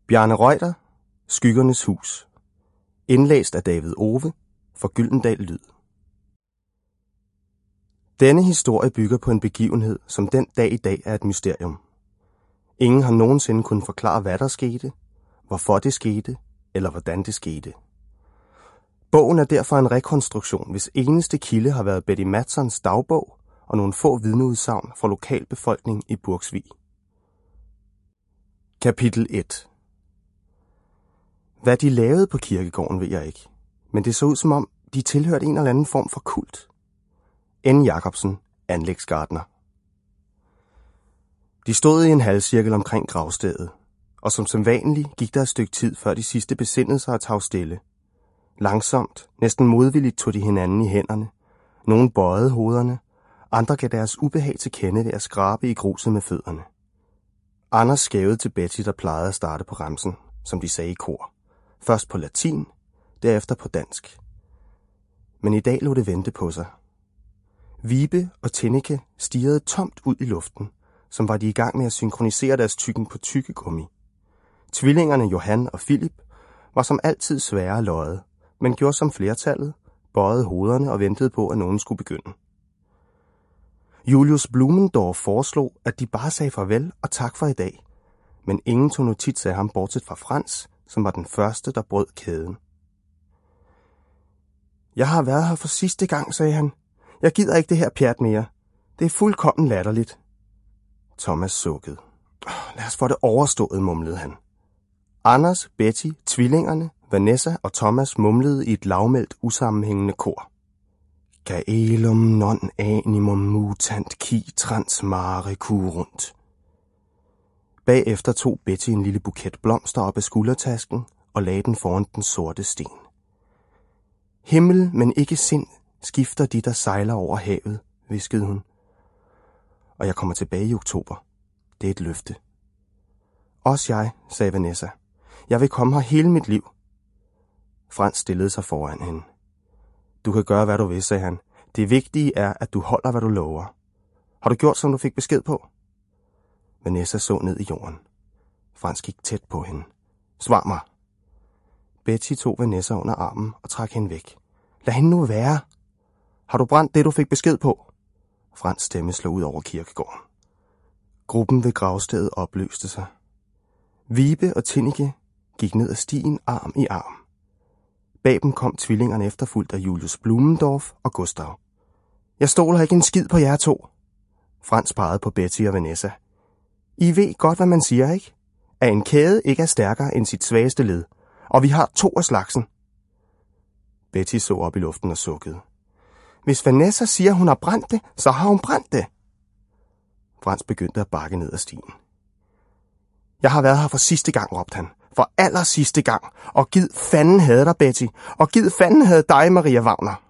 Bjarne Reuter, Skyggernes hus. Indlæst af David Ove for Gyldendal Lyd. Denne historie bygger på en begivenhed, som den dag i dag er et mysterium. Ingen har nogensinde kunnet forklare, hvad der skete, hvorfor det skete, eller hvordan det skete. Bogen er derfor en rekonstruktion, hvis eneste kilde har været Betty Mattsons dagbog og nogle få vidneudsagn fra lokalbefolkning i Burgsvig. Kapitel 1. Hvad de lavede på kirkegården ved jeg ikke, men det så ud som om, de tilhørte en eller anden form for kult. N. Jacobsen, anlægsgartner. De stod i en halvcirkel omkring gravstedet, og som sædvanligt gik der et stykke tid, før de sidste besindede sig og tag stille. Langsomt, næsten modvilligt tog de hinanden i hænderne. Nogle bøjede hovederne, andre gav deres ubehag til kende ved at skrabe i gruset med fødderne. Anders skævede til Betty, der plejede at starte på remsen, som de sagde i kor. Først på latin, derefter på dansk. Men i dag lå det vente på sig. Vibe og Tinneke stirrede tomt ud i luften, som var de i gang med at synkronisere deres tykken på tykkegummi. Tvillingerne Johan og Philip var som altid svære løjet, men gjorde som flertallet, bøjede hovederne og ventede på, at nogen skulle begynde. Julius Blumendorf foreslog, at de bare sagde farvel og tak for i dag, men ingen tog notits af ham bortset fra Frans, som var den første, der brød kæden. Jeg har været her for sidste gang, sagde han. Jeg gider ikke det her pjat mere. Det er fuldkommen latterligt. Thomas sukkede. Lad os få det overstået, mumlede han. Anders, Betty, tvillingerne, Vanessa og Thomas mumlede i et lavmældt, usammenhængende kor. Caelum non animum mutant qui transmare curunt. Bagefter tog Betty en lille buket blomster op af skuldertasken og lagde den foran den sorte sten. Himmel, men ikke sind, skifter de, der sejler over havet, hviskede hun. Og jeg kommer tilbage i oktober. Det er et løfte. Også jeg, sagde Vanessa. Jeg vil komme her hele mit liv. Frans stillede sig foran hende. Du kan gøre, hvad du vil, sagde han. Det vigtige er, at du holder, hvad du lover. Har du gjort, som du fik besked på? Vanessa så ned i jorden. Frans gik tæt på hende. Svar mig. Betty tog Vanessa under armen og trak hende væk. Lad hende nu være. Har du brændt det, du fik besked på? Frans stemme slog ud over kirkegården. Gruppen ved gravstedet opløste sig. Vibe og Tinneke gik ned ad stien arm i arm. Bag dem kom tvillingerne efterfulgt af Julius Blumendorf og Gustav. Jeg stoler ikke en skid på jer to. Frans pegede på Betty og Vanessa. I ved godt, hvad man siger, ikke? At en kæde ikke er stærkere end sit svageste led. Og vi har 2 af slagsen. Betty så op i luften og sukkede. Hvis Vanessa siger, hun har brændt det, så har hun brændt det. Frans begyndte at bakke ned ad stien. Jeg har været her for sidste gang, råbte han. For aller sidste gang. Og gid fanden havde dig, Betty. Og gid fanden havde dig, Maria Wagner.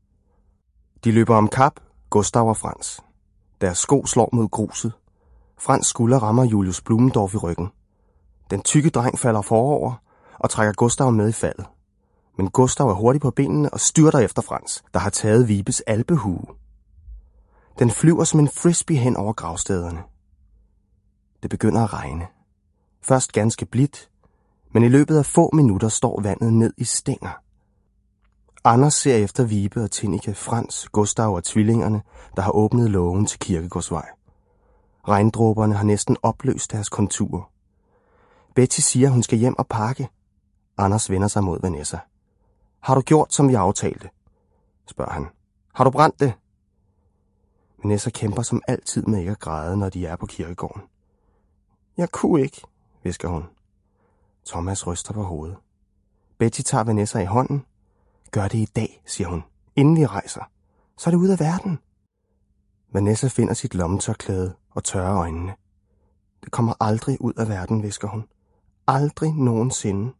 De løber om kap, Gustav og Frans. Deres sko slår mod gruset. Frans skulder rammer Julius Blumendorf i ryggen. Den tykke dreng falder forover og trækker Gustav med i faldet. Men Gustav er hurtig på benene og styrter efter Frans, der har taget Vibes alpehue. Den flyver som en frisbee hen over gravstederne. Det begynder at regne. Først ganske blidt, men i løbet af få minutter står vandet ned i stænger. Anders ser efter Vibe og Tinneke, Frans, Gustav og tvillingerne, der har åbnet lågen til Kirkegårdsvej. Regndråberne har næsten opløst deres konturer. Betty siger, hun skal hjem og pakke. Anders vender sig mod Vanessa. Har du gjort, som vi aftalte? Spørger han. Har du brændt det? Vanessa kæmper som altid med ikke at græde, når de er på kirkegården. Jeg kunne ikke, hvisker hun. Thomas ryster på hovedet. Betty tager Vanessa i hånden. Gør det i dag, siger hun, inden vi rejser. Så er det ud af verden. Vanessa finder sit lommetørklæde og tørrer øjnene. Det kommer aldrig ud af verden, hvisker hun. Aldrig nogensinde.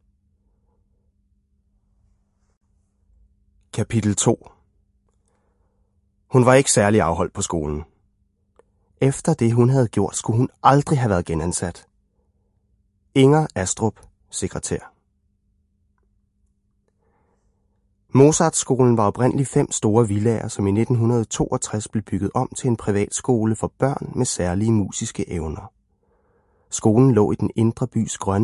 Kapitel 2. Hun var ikke særlig afholdt på skolen. Efter det, hun havde gjort, skulle hun aldrig have været genansat. Inger Astrup, sekretær. Mozartskolen var oprindeligt 5 store villaer, som i 1962 blev bygget om til en privatskole for børn med særlige musiske evner. Skolen lå i den indre bys grønne